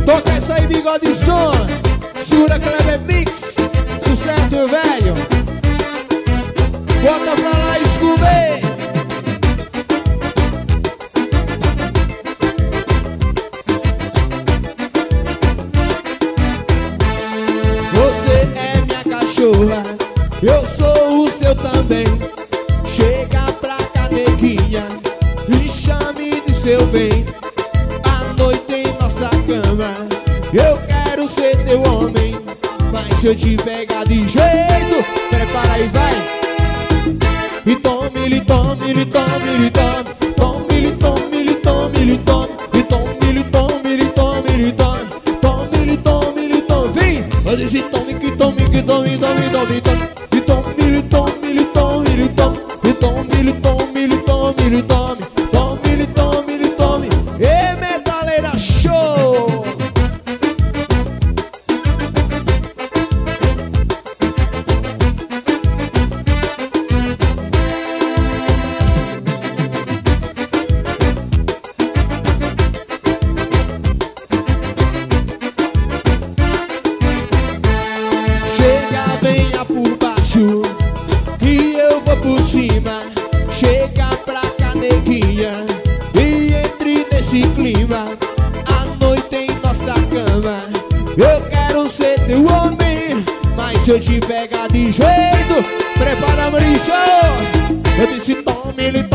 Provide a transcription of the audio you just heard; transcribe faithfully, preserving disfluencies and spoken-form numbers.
Toca essa aí, bigode som. Sura Kleber Mix. Sucesso, meu velho. Bota pra lá, Scooby. Você é minha cachorra, eu sou o seu também. Chega pra cá, neguinha, e chame de seu bem. À noite em nossa cama, eu quero ser teu homem. Mas se eu te pegar de jeito, prepara aí, vai. E tome, lhe tome, lhe tome, lhe tome. Tome, lhe tome, lhe tome, lhe tome. E tome, lhe tome, lhe tome, lhe tome. Tome, lhe tome, lhe tome. Vem! Olha esse tome, que tome, que tome, tome, tome, tome. E tome, lhe tome, lhe tome, lhe tome. E tome, lhe tome, lhe tome, lhe tome. Tome, lhe tome, lhe tome. E Metaleira Show! E eu vou por cima. Chega pra cá, neguinha, e entre nesse clima. À noite em nossa cama, eu quero ser teu homem. Mas se eu te pegar de jeito, prepara, Maurício. Eu disse tome, ele